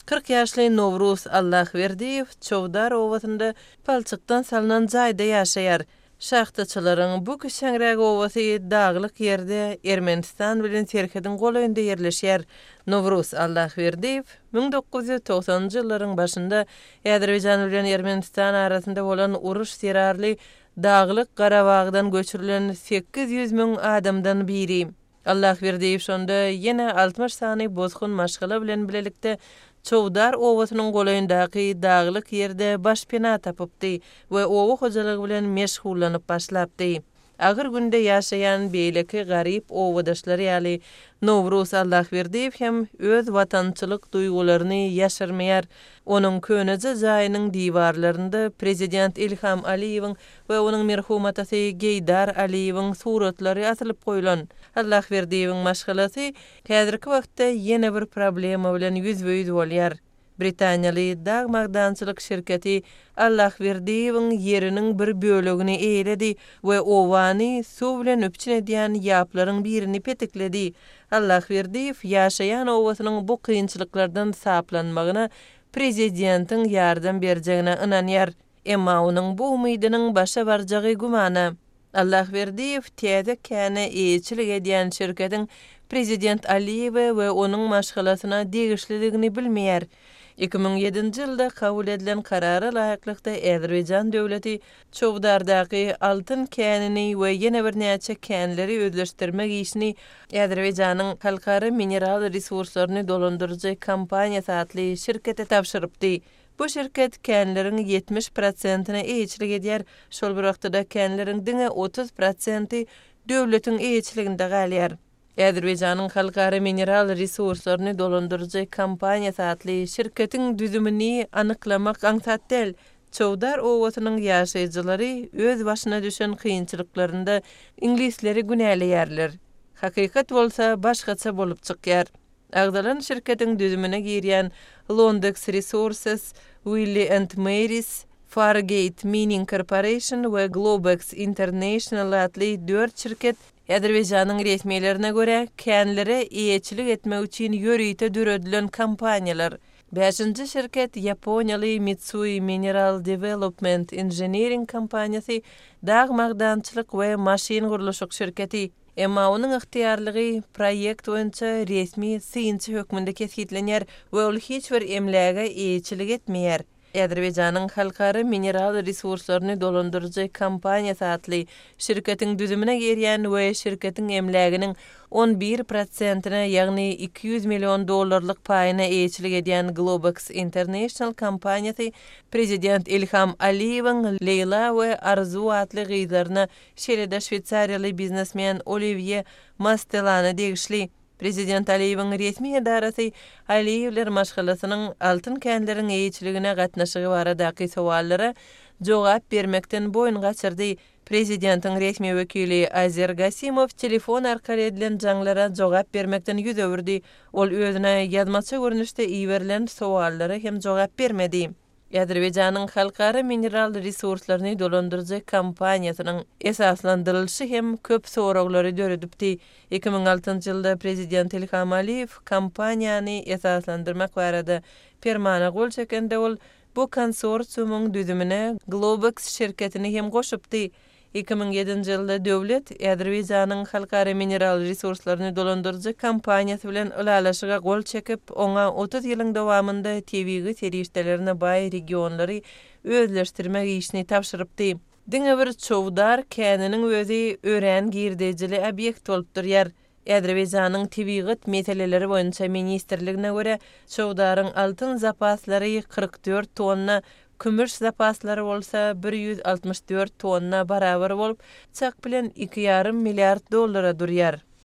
40 yaşlı Novruz Allahverdiyev Çowdar owasynda palçykdan salynan jaýda ýaşaýar. Şahtaçylaryň bu köşeňräk owasy daglyk ýerde Ermenistan bilen Türkiýanyň golaýynda ýerleşýär. Novruz Allahverdiyev 1990-njy ýyllaryň başynda Äzerbaýjan bilen Ermenistan arasynda bolan uruş serarly Daglyk Garabagdan göçürilen 800 000 adamdan biri. Allahverdiyev şonda ýene 60 sany bozgun maşgala bilen bilelikde Çowdar owasynyň golaýyndaky daglyk ýerde başpena tapypdy we owa hojalygy bilen meşgullanyp başlapdy. Agyr günde ýaşaýan beýleki garyp owadaşlary ýaly Novruz Allahverdiyev hem öz watançylyk duýgularyny ýaşyrmaýar. Onuň köneje jaýynyň diwarlarynda prezident İlham Aliýewiň we onuň merhumatasy Geýdar Aliýewiň suratlary asylyp goýulan. Allahverdiyewiň maşgalasy häzirki wagtda ýene bir problema bilen ýüzbeýüz bolýar. Britaniýaly dagmagdançylyk şirketi Allahverdiyewiň ýeriniň bir bölegini eýledi we owany suw bilen öpçün edýän ýaplaryň birini petikledi. Allahverdiyew ýaşaýan owasynyň bu kynçylyklardan saplanmagyna prezidentiň ýardam berjegine ynanýar. Emma onuň bu umydynyň başa barjagy gumana. Allahverdiyew täze käne eýçilik edýän şirketiň prezident Aliýew we onuň maşgalasyna degişliligini bilmeýär. 2007-nji ýylda kabul edilen karara laýyklykda Äzerbaýjan döwleti Çowdardaky altyn känini we ýene bir näçe känleri özleşdirmek işini Äzerbaýjanyň halkara mineral resurslaryny dolandyrjy kompaniýasy atly şirkete tapşyrypdy. Bu şirket känleriň 70%-ni eýçilik edýär, şol bir wagtda känleriň diňe 30%-i döwletiň eýçiliginde galýar. Äzerbaýjanyň halkara mineral resurslaryny dolandyrjy kompaniýasy atly şirketiň düzümini anyklamak aňsat. Çowdar owasynyň ýaşaýjylary öz başyna düşen kynçylyklarynda ingilisleri günäleýärler. Hakykat bolsa başgaça bolup çykýar. Agdalan şirketiň düzümine girýän Londex Resources, Willy and Mary's, Fargate Mining Corporation we Globex International atly 4 şirket Äzerbaýjanyň resmiýetlerine görä känlere eýçilik etmek üçin ýörüýte düredilen kompaniýalar. 5-nji şirket Ýaponiýaly Mitsui Mineral Development Engineering kompaniýasy dagmagdançylyk we maşin guruluşyk şirketi. Emma onuň ygtyýarlygy proýekt boýunça resmi synçy hökmünde kesgitlenýär we ol hiç bir emläge eýçilik etmeýär. Äzerbaýjanyň halkara mineral resurslaryny dolandyrjy kompaniýasy atly şirketiň düzümine girýän we şirketiň emläginiň 11%-ne ýagny $200 million paýyna eýçilik edýän Globex International kompaniýasy prezident İlham Aliýewiň Leyla we Arzu atly gyzlaryna şeýle-de Şweýçariýaly biznesmen Olivier Mastelany degişli. Prezident Aliýewiň resmi edarasy Aliýewler maşgalasynyň altyn känleriň eýçiligine gatnaşygy baradaky sowallara jogap bermekden boyun gaçyrdy. Prezidentiň resmi wekili Azer Gasimov telefon arkaly edilen jaňlara jogap bermekden ýüz öwürdi. Ol özüne ýazmaça görnüşde iýerilen sowallara hem jogap bermedi. Äzerbaýjanyň halkara mineral resurslaryny dolandyrjy kompaniýasynyň esaslandyrylşy hem köp soraglary döredipdi. 2006-njy ýylda prezident İlham Aliýew kompaniýany esaslandyrmak barada fermana gol çekende ol bu konsorsiumyň düzümine Globex şirketini hem goşupdy. 2007-nji ýylda döwlet Äzerbaýjanyň halkara mineral resurslaryny dolandyrjy kompaniýasy bilen ulalaşyga gol çekip, oňa 30 ýylyň dowamında tebigi serişdelerine baý regionlary özleşdirmek işini tapşyrypdy. Diňe bir Çowdar käniniň özü örän girdejili obyekt bolup durýar. Äzerbaýjanyň tebigat meseleleri boýunça ministrligine görä Çowdaryň altyn zapaslary 44 tonna, kümüş zapaslary bolsa 164 tonna barabar bolup, çak bilen $2,5 milliard durýar.